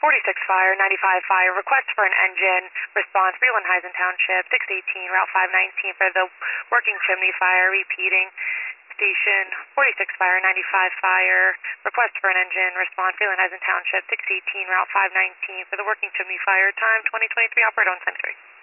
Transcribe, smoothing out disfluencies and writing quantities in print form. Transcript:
46 Fire, 95 Fire, request for an engine, response, Freelandheisen Township, 618, Route 519 for the working chimney fire, repeating. Station 46 Fire, 95 Fire, request for an engine, response, Freelandheisen Township, 618, Route 519 for the working chimney fire, time 2023, operate on 10-3.